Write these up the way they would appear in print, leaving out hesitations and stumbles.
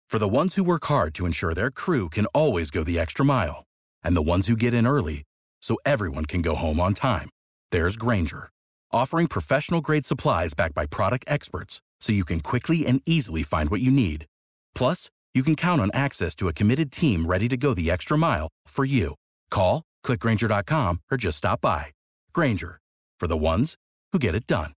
For the ones who work hard to ensure their crew can always go the extra mile, and the ones who get in early so everyone can go home on time, there's Grainger, offering professional-grade supplies backed by product experts so you can quickly and easily find what you need. Plus, you can count on access to a committed team ready to go the extra mile for you. Call, click Grainger.com, or just stop by. Grainger, for the ones who get it done.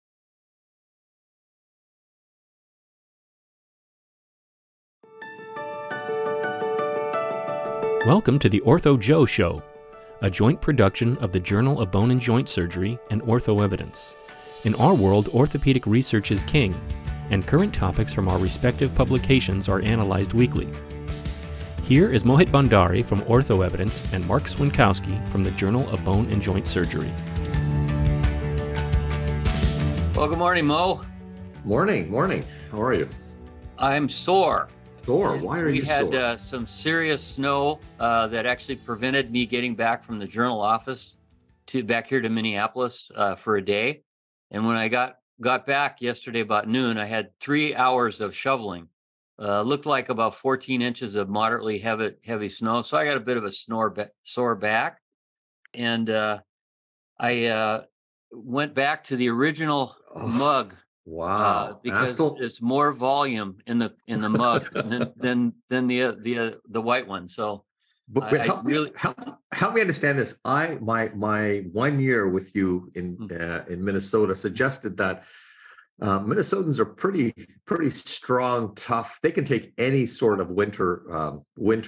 Welcome to the Ortho Joe Show, a joint production of the Journal of Bone and Joint Surgery and Ortho Evidence. In our world, orthopedic research is king, and current topics from our respective publications are analyzed weekly. Here is Mohit Bhandari from Ortho Evidence and Mark Swinkowski from the Journal of Bone and Joint Surgery. Well, good morning, Mo. Morning. How are you? I'm sore. Sore? Why are you sore? We had some serious snow that actually prevented me getting back from the Journal office back here to Minneapolis for a day. And when I got back yesterday about noon, I had 3 hours of shoveling. Looked like about 14 inches of moderately heavy snow. So I got a bit of a sore back. And I went back to the original mug. Wow! Because it's more volume in the mug than the white one. So, but help me understand this. My 1 year with you in Minnesota suggested that Minnesotans are pretty strong, tough. They can take any sort of whatever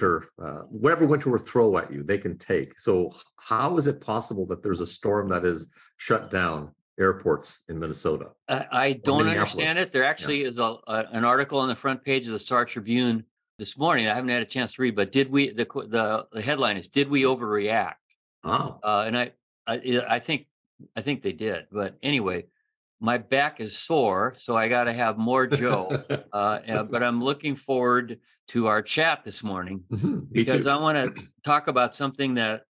winter will throw at you, they can take. So how is it possible that there's a storm that is shut down airports in Minnesota? I don't understand it. There actually is an article on the front page of the Star Tribune this morning. I haven't had a chance to read, but the headline is, did we overreact? Oh. And I think they did. But anyway, my back is sore, so I got to have more Joe. But I'm looking forward to our chat this morning because I want to talk about something that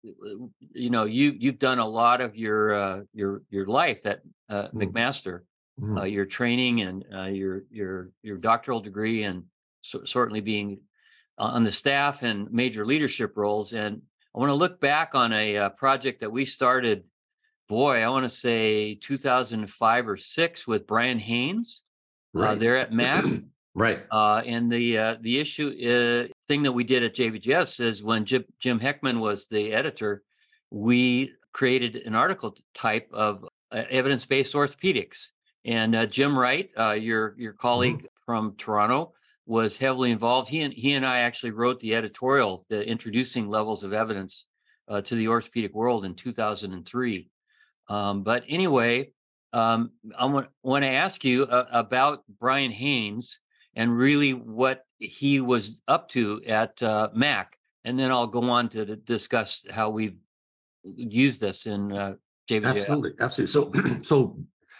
you've done a lot of your life at McMaster, your training and your doctoral degree, and certainly being on the staff and major leadership roles. And I want to look back on a project that we started. I want to say 2005 or 6 with Brian Haynes. Right. There at Mac. Right. And the issue thing that we did at JBJS is when Jim Heckman was the editor, we created an article type of evidence-based orthopedics. And Jim Wright, your colleague from Toronto, was heavily involved. He and I actually wrote the editorial, the introducing levels of evidence to the orthopedic world in 2003. But anyway, I want to ask you about Brian Haynes and really what he was up to at Mac, and then I'll go on to discuss how we've used this in JBJ. Absolutely. So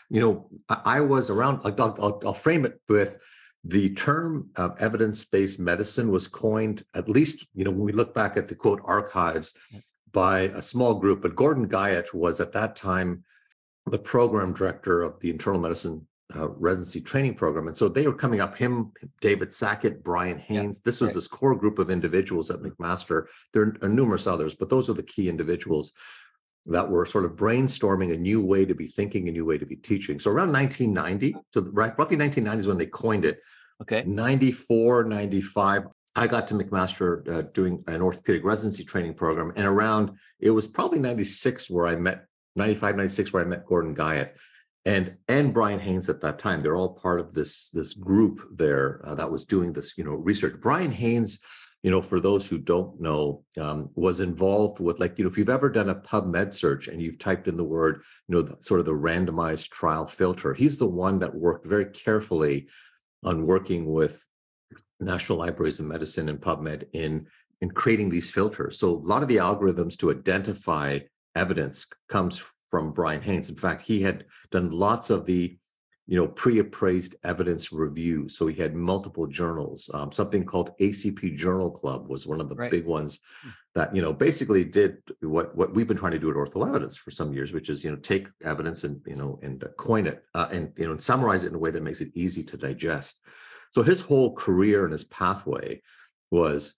I was around. I'll frame it with the term evidence-based medicine was coined, at least when we look back at the quote archives, by a small group, but Gordon Guyatt was at that time the program director of the internal medicine residency training program. And so they were coming up, him, David Sackett, Brian Haynes. This was this core group of individuals at McMaster. There are numerous others, but those are the key individuals that were sort of brainstorming a new way to be thinking, a new way to be teaching. So around 1990, roughly 1990 is when they coined it. Okay. 94, 95. I got to McMaster doing an orthopedic residency training program. And it was probably 96 where I met, 95, 96 where I met Gordon Guyatt and Brian Haynes at that time. They're all part of this group there that was doing this, research. Brian Haynes, for those who don't know, was involved with if you've ever done a PubMed search and you've typed in the word, sort of the randomized trial filter, he's the one that worked very carefully on working with National Libraries of Medicine and PubMed in creating these filters. So a lot of the algorithms to identify evidence comes from Brian Haynes. In fact, he had done lots of the pre-appraised evidence review. So he had multiple journals. Something called ACP Journal Club was one of the big ones that basically did what we've been trying to do at Ortho Evidence for some years, which is take evidence and and coin it and summarize it in a way that makes it easy to digest. So his whole career and his pathway was,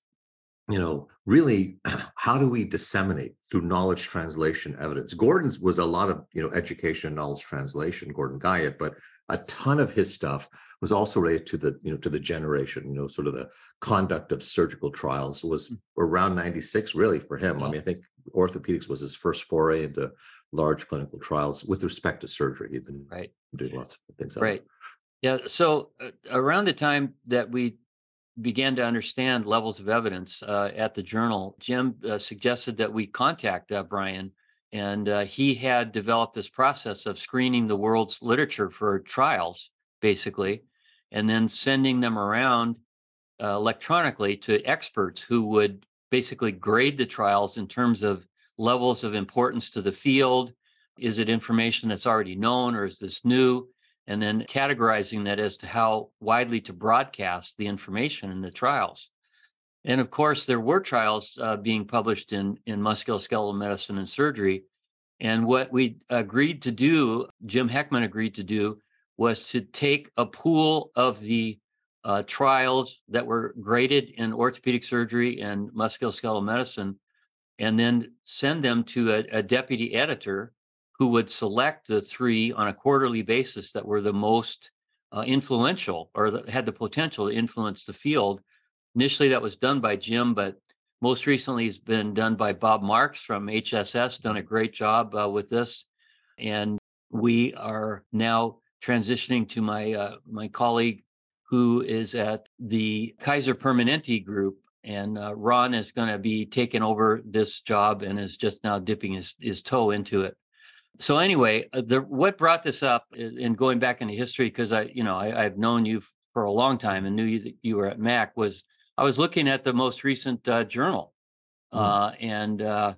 really, how do we disseminate through knowledge translation evidence? Gordon's was a lot of, education and knowledge translation, Gordon Guyatt, but a ton of his stuff was also related to the generation, sort of the conduct of surgical trials was around 96, really, for him. Yeah. I mean, I think orthopedics was his first foray into large clinical trials with respect to surgery. He'd been doing lots of things. Right. Yeah. So around the time that we began to understand levels of evidence at the journal, Jim suggested that we contact Brian, and he had developed this process of screening the world's literature for trials, basically, and then sending them around electronically to experts who would basically grade the trials in terms of levels of importance to the field. Is it information that's already known, or is this new? And then categorizing that as to how widely to broadcast the information in the trials. And of course, there were trials being published in musculoskeletal medicine and surgery. And what we agreed to do, Jim Heckman agreed to do, was to take a pool of the trials that were graded in orthopedic surgery and musculoskeletal medicine, and then send them to a deputy editor who would select the 3 on a quarterly basis that were the most influential, or that had the potential to influence the field. Initially, that was done by Jim, but most recently it's been done by Bob Marks from HSS, done a great job with this. And we are now transitioning to my colleague who is at the Kaiser Permanente group. And Ron is going to be taking over this job and is just now dipping his toe into it. So anyway, what brought this up in going back into history, because I've known you for a long time and knew that you were at Mac, was I was looking at the most recent journal, and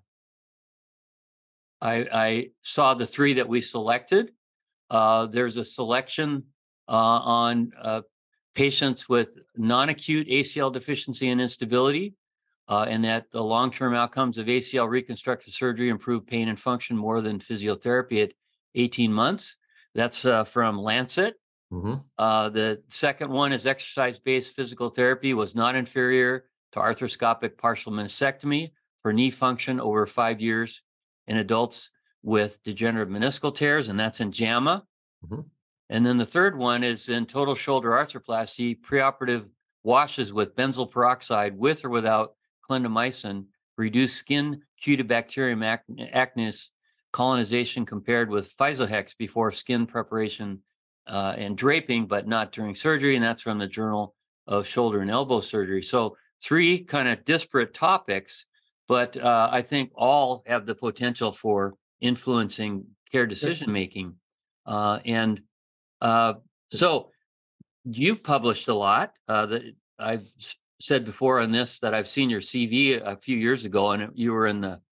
I saw the 3 that we selected. There's a selection on patients with non-acute ACL deficiency and instability, and that the long-term outcomes of ACL reconstructive surgery improve pain and function more than physiotherapy at 18 months. That's from Lancet. The second one is exercise-based physical therapy was not inferior to arthroscopic partial meniscectomy for knee function over 5 years in adults with degenerative meniscal tears, and that's in JAMA. And then the third one is in total shoulder arthroplasty, preoperative washes with benzoyl peroxide with or without clindamycin reduce skin Cutibacterium acnes colonization compared with Physohex before skin preparation and draping, but not during surgery. And that's from the Journal of Shoulder and Elbow Surgery. So 3 kind of disparate topics, but I think all have the potential for influencing care decision making. So you've published a lot. I've said before on this that I've seen your CV a few years ago, and you were in the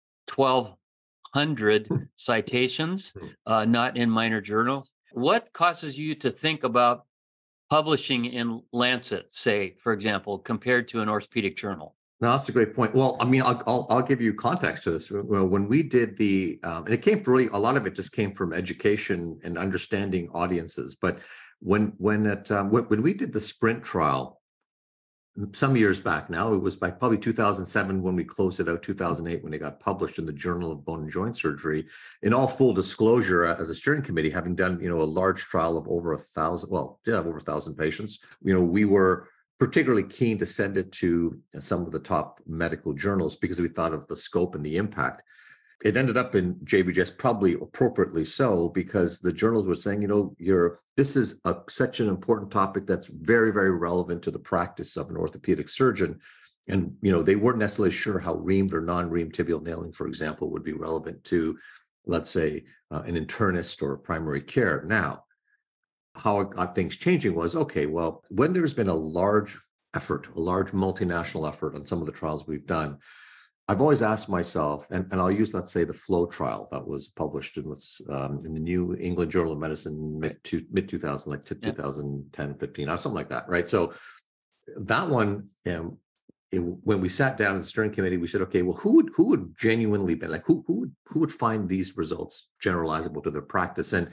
1,200 citations, not in minor journals. What causes you to think about publishing in Lancet, say, for example, compared to an orthopedic journal? No, that's a great point. Well, I mean, I'll give you context to this. When we did and it came from a lot of it just came from education and understanding audiences. But when we did the Sprint trial some years back now, it was by probably 2007 when we closed it out, 2008 when it got published in the Journal of Bone and Joint Surgery. In all full disclosure, as a steering committee, having done a large trial of over 1,000 patients, we were particularly keen to send it to some of the top medical journals because we thought of the scope and the impact. It ended up in JBJS, probably appropriately so, because the journals were saying, this is such an important topic that's very, very relevant to the practice of an orthopedic surgeon. And, they weren't necessarily sure how reamed or non-reamed tibial nailing, for example, would be relevant to, let's say, an internist or primary care. Now, how it got things changing was, okay, well, when there's been a large multinational effort on some of the trials we've done, I've always asked myself, and I'll use, let's say, the FLOW trial that was published in the New England Journal of Medicine mid 2000, like 2010, 15, or something like that, right? So that one, when we sat down as a steering committee, we said, okay, well, who would genuinely be like, who would find these results generalizable to their practice? And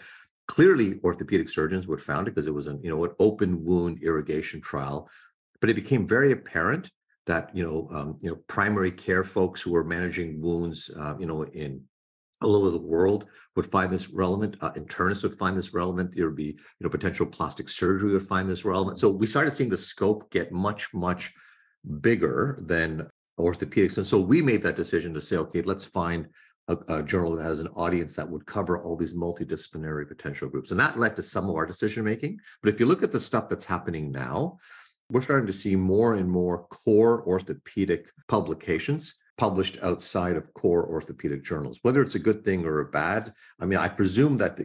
Clearly, orthopedic surgeons would found it because it was an open wound irrigation trial, but it became very apparent that primary care folks who were managing wounds, in all over the world would find this relevant. Internists would find this relevant. There would be potential plastic surgery would find this relevant. So we started seeing the scope get much, much bigger than orthopedics, and so we made that decision to say, okay, let's find a journal that has an audience that would cover all these multidisciplinary potential groups. And that led to some of our decision making. But if you look at the stuff that's happening now, we're starting to see more and more core orthopedic publications published outside of core orthopedic journals. Whether it's a good thing or a bad, I mean, I presume that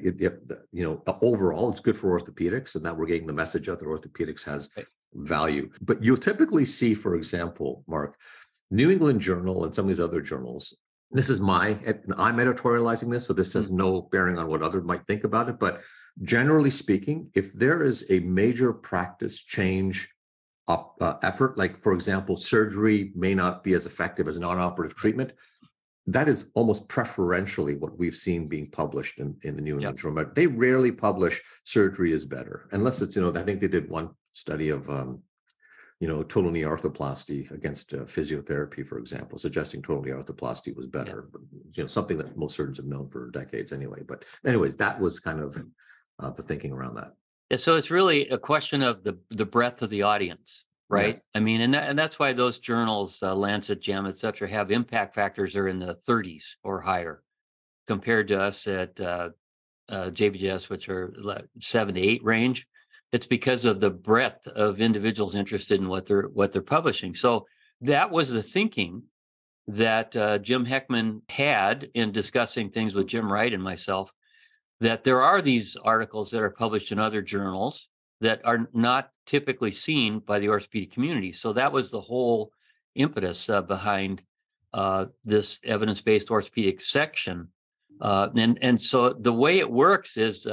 overall it's good for orthopedics, and that we're getting the message out that orthopedics has value. But you'll typically see, for example, Mark, New England Journal and some of these other journals. I'm editorializing this, so this has no bearing on what others might think about it. But generally speaking, if there is a major practice change effort, like, for example, surgery may not be as effective as non-operative treatment, that is almost preferentially what we've seen being published in the New England Journal. They rarely publish surgery is better, unless it's, I think they did one study of total knee arthroplasty against physiotherapy, for example, suggesting total knee arthroplasty was better. But, something that most surgeons have known for decades anyway. But anyways, that was kind of the thinking around that. Yeah, so it's really a question of the breadth of the audience, right? Yeah. I mean, and that's why those journals, Lancet, JAMA, et cetera, have impact factors are in the 30s or higher, compared to us at JBJS, which are 7 to 8 range. It's because of the breadth of individuals interested in what they're publishing. So that was the thinking that Jim Heckman had in discussing things with Jim Wright and myself, that there are these articles that are published in other journals that are not typically seen by the orthopedic community. So that was the whole impetus behind this evidence-based orthopedic section. And so the way it works is,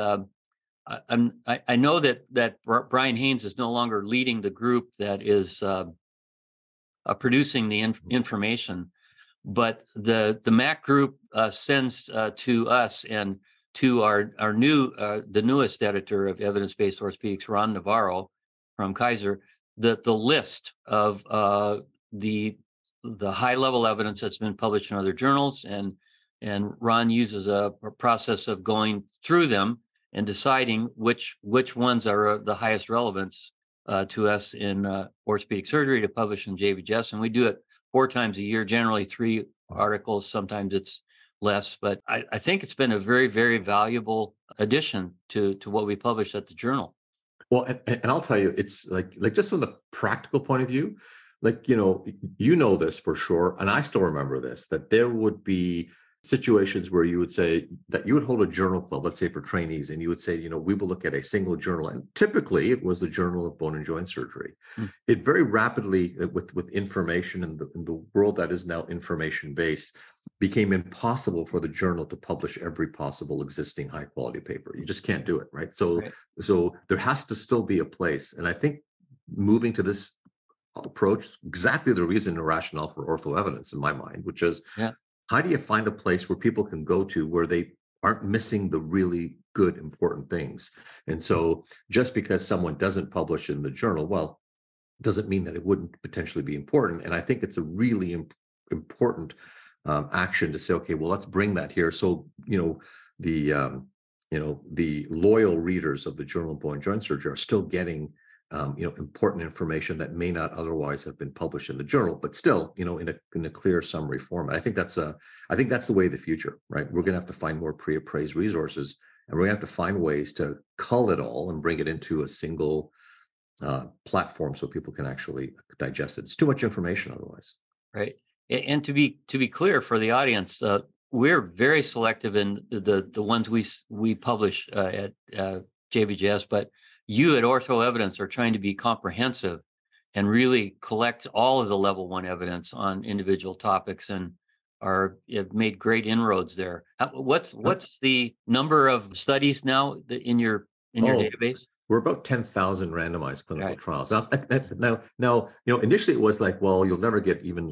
I know that Brian Haynes is no longer leading the group that is producing the information, but the MAC group sends to us and to our the newest editor of evidence-based orthopedics, Ron Navarro from Kaiser, the list of the high-level evidence that's been published in other journals, and Ron uses a process of going through them and deciding which ones are the highest relevance to us in orthopedic surgery to publish in JBJS. And we do it 4 times a year, generally 3 articles. Sometimes it's less, but I think it's been a very, very valuable addition to what we publish at the journal. Well, and I'll tell you, it's like just from the practical point of view, like, this for sure. And I still remember this, that there would be situations where you would say that you would hold a journal club, let's say for trainees, and you would say, we will look at a single journal, and typically it was the Journal of Bone and Joint Surgery. It very rapidly, with information in the world that is now information based, became impossible for the journal to publish every possible existing high quality paper. You just can't do it, right? So there has to still be a place, and I think moving to this approach, exactly the reason and rationale for ortho evidence in my mind, which is, how do you find a place where people can go to where they aren't missing the really good, important things? And so just because someone doesn't publish in the journal, well, doesn't mean that it wouldn't potentially be important. And I think it's a really important action to say, okay, well, let's bring that here. So, the loyal readers of the Journal of Bone and Joint Surgery are still getting important information that may not otherwise have been published in the journal, but still, in a clear summary format. I think that's the way of the future, right? We're going to have to find more pre-appraised resources, and we're going to have to find ways to cull it all and bring it into a single platform so people can actually digest it. It's too much information otherwise. Right. And to be clear for the audience, we're very selective in the ones we publish at JBJS, but you at Ortho Evidence are trying to be comprehensive and really collect all of the level 1 evidence on individual topics, and have made great inroads there. What's the number of studies now in your database? We're about 10,000 randomized clinical trials. Now, initially it was like, well, you'll never get even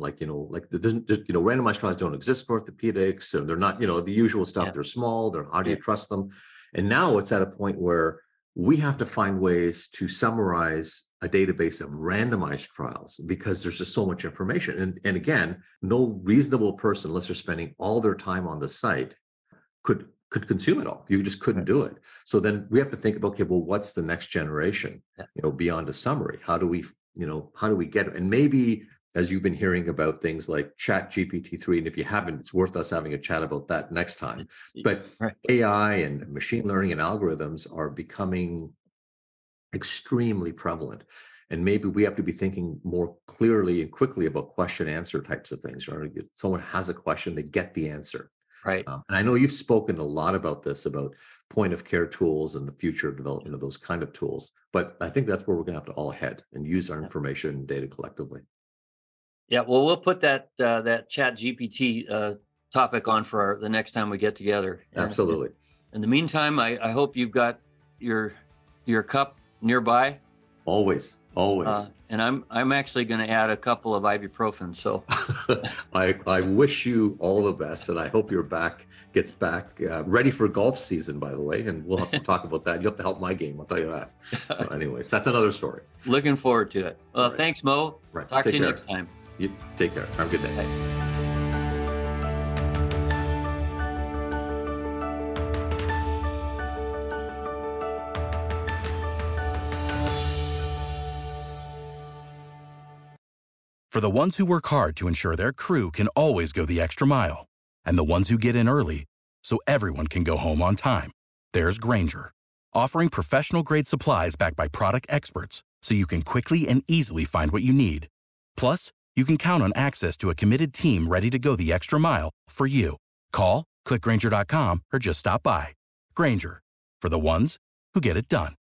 randomized trials don't exist for orthopedics, and they're not, the usual stuff. They're small. How do you trust them? And now it's at a point where we have to find ways to summarize a database of randomized trials because there's just so much information. And again, no reasonable person, unless they're spending all their time on the site, could consume it all. You just couldn't do it. So then we have to think about, okay, well, what's the next generation, beyond a summary? How do we get it? And maybe, as you've been hearing about things like Chat GPT-3, and if you haven't, it's worth us having a chat about that next time. But AI and machine learning and algorithms are becoming extremely prevalent. And maybe we have to be thinking more clearly and quickly about question answer types of things. Right? Someone has a question, they get the answer. Right. And I know you've spoken a lot about this, about point of care tools and the future development of those kind of tools. But I think that's where we're going to have to all head and use our information and data collectively. Yeah, well, we'll put that Chat GPT topic on for the next time we get together. Absolutely. In the meantime, I hope you've got your cup nearby. Always. And I'm actually going to add a couple of ibuprofen. So I wish you all the best, and I hope your back gets back ready for golf season, by the way. And we'll have to talk about that. You'll have to help my game, I'll tell you that. So anyways, that's another story. Looking forward to it. Well, Thanks, Mo. Right. Talk to you next time. You take care. Have a good day. Bye. For the ones who work hard to ensure their crew can always go the extra mile, and the ones who get in early so everyone can go home on time, there's Grainger, offering professional-grade supplies backed by product experts so you can quickly and easily find what you need. Plus, you can count on access to a committed team ready to go the extra mile for you. Call, click Grainger.com, or just stop by. Grainger, for the ones who get it done.